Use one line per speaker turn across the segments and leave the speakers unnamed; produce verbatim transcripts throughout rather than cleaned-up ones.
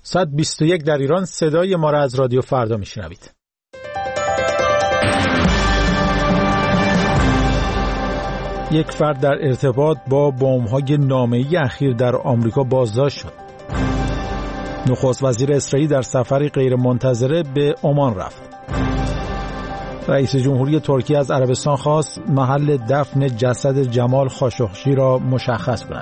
صد و بیست و یک در ایران. صدای ما را از رادیو فردا میشنوید. یک فرد در ارتباط با بمب‌های نامه‌ای اخیر در آمریکا بازداشت شد. نخست وزیر اسرائیل در سفری غیرمنتظره به عمان رفت. رئیس جمهوری ترکیه از عربستان خواست محل دفن جسد جمال خاشقچی را مشخص کند.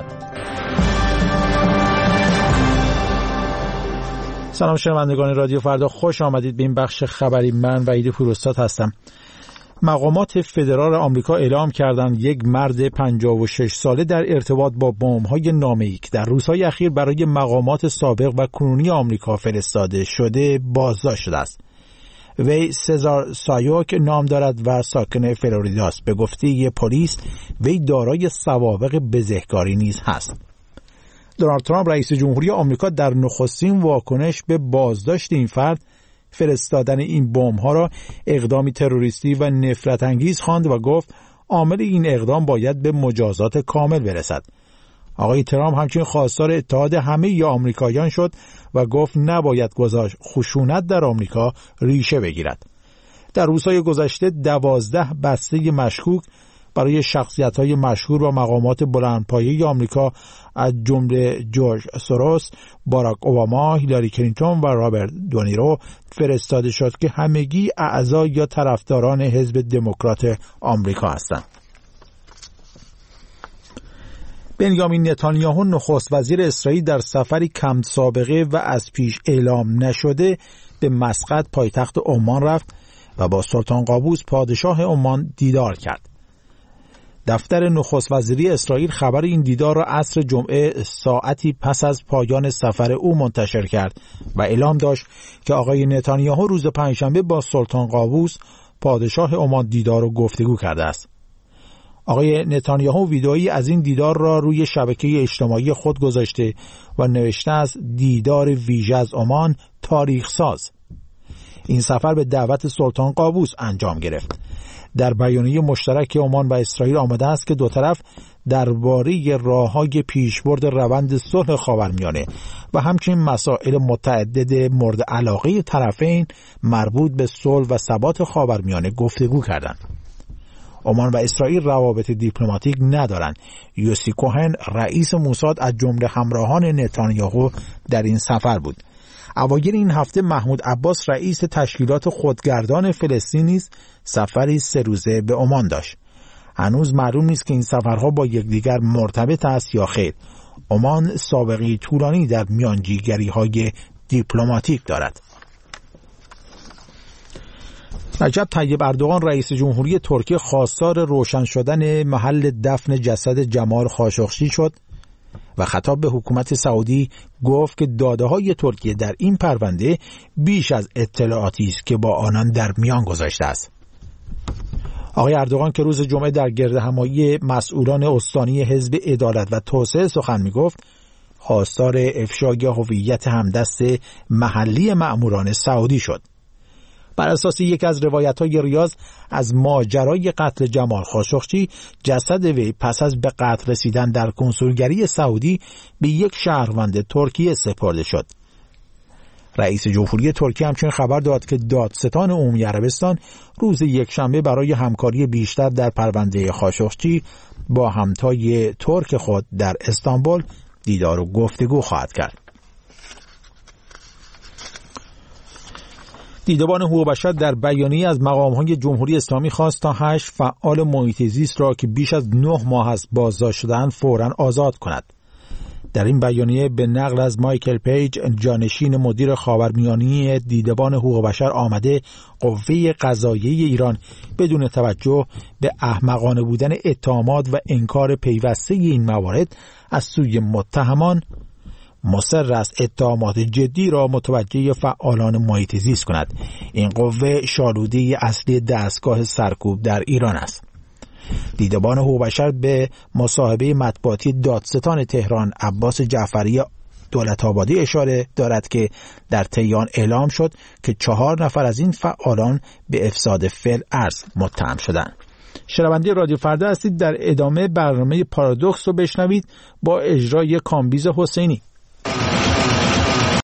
سلام شنوندگان رادیو فردا، خوش آمدید به این بخش خبری. من وحید پوروستاد هستم. مقامات فدرال آمریکا اعلام کردند یک مرد پنجاه و شش ساله در ارتباط با بمب‌های نامه‌ای که در روزهای اخیر برای مقامات سابق و کنونی آمریکا فرستاده شده بازداشت شده است. وی سزار سایوک نام دارد و ساکن فلوریدا است. به گفته پلیس وی دارای سوابق بزهکاری نیز هست. دونالد ترامپ رئیس جمهوری آمریکا در نخستین واکنش به بازداشت این فرد فرستادن این بمب‌ها را اقدامی تروریستی و نفرت انگیز خواند و گفت عامل این اقدام باید به مجازات کامل برسد. آقای ترامپ همچنین خواستار اتحاد همه آمریکاییان شد و گفت نباید گذاشت خشونت در آمریکا ریشه بگیرد. در روزهای گذشته دوازده بسته مشکوک برای شخصیت‌های مشهور و مقامات بلندپایه آمریکا از جمله جورج سوروس، باراک اوباما، هیلاری کلینتون و رابرت دونیرو فرستاده شد که همگی اعضا یا طرفداران حزب دموکرات آمریکا هستند. بنیامین نتانیاهو نخست وزیر اسرائیل در سفری کم سابقه و از پیش اعلام نشده به مسقط پایتخت عمان رفت و با سلطان قابوس پادشاه عمان دیدار کرد. دفتر نخست وزیری اسرائیل خبر این دیدار را عصر جمعه ساعتی پس از پایان سفر او منتشر کرد و اعلام داشت که آقای نتانیاهو روز پنجشنبه با سلطان قابوس پادشاه عمان دیدار و گفتگو کرده است. آقای نتانیاهو ویدئویی از این دیدار را روی شبکه اجتماعی خود گذاشته و نوشته است دیدار ویژه از عمان تاریخ ساز. این سفر به دعوت سلطان قابوس انجام گرفت. در بیانیه مشترک عمان و اسرائیل آمده است که دو طرف درباره راه‌های پیشبرد روند صلح خاورمیانه و همچنین مسائل متعدد مورد علاقه طرفین مربوط به صلح و ثبات خاورمیانه گفتگو کردند. عمان و اسرائیل روابط دیپلماتیک ندارند. یوسی کوهن رئیس موساد از جمله همراهان نتانیاهو در این سفر بود. اوایل این هفته محمود عباس رئیس تشکیلات خودگردان فلسطین نیز سفری سه روزه به عمان داشت. هنوز معلوم نیست که این سفرها با یکدیگر مرتبط است یا خیر. عمان سابقه طولانی در میانجیگری‌های دیپلماتیک دارد. رجب طیب اردوغان رئیس جمهوری ترکیه خواستار روشن شدن محل دفن جسد جمال خاشقچی شد و خطاب به حکومت سعودی گفت که داده‌های ترکیه در این پرونده بیش از اطلاعاتی است که با آنان در میان گذاشته است. آقای اردوغان که روز جمعه در گردهمایی مسئولان استانی حزب عدالت و توسعه سخن می‌گفت، خواستار افشای هویت همدست محلی مأموران سعودی شد. بر اساس یک از روایت‌های ریاض از ماجرای قتل جمال خاشقچی، جسد وی پس از به قتل رسیدن در کنسولگری سعودی به یک شهروند ترکیه سپرده شد. رئیس جمهوری ترکیه همچنین خبر داد که دادستان عمومی عربستان روز یکشنبه برای همکاری بیشتر در پرونده خاشقچی با همتای ترک خود در استانبول دیدار و گفتگو خواهد کرد. دیدبان حقوق بشر در بیانیه از مقام‌های جمهوری اسلامی خواست تا هشت فعال محیط زیست را که بیش از نه ماه از بازداشت شده‌اند فوراً آزاد کند. در این بیانیه به نقل از مایکل پیج، جانشین مدیر خاورمیانه دیدبان حقوق بشر آمده، قوه قضاییه ایران بدون توجه به احمقانه بودن اتهامات و انکار پیوسته این موارد از سوی متهمان مصر است اتهامات جدی را متوجه فعالان محیط زیست کند. این قوه شالوده اصلی دستگاه سرکوب در ایران است. دیدبان حقوق بشر به مصاحبه مطبوعاتی دادستان تهران عباس جعفری دولت آبادی اشاره دارد که در تهران اعلام شد که چهار نفر از این فعالان به افساد فعل ارض متهم شدند. شنونده رادیو فردا هستید. در ادامه برنامه پارادوکس رو بشنوید با اجرای کامبیز حسینی.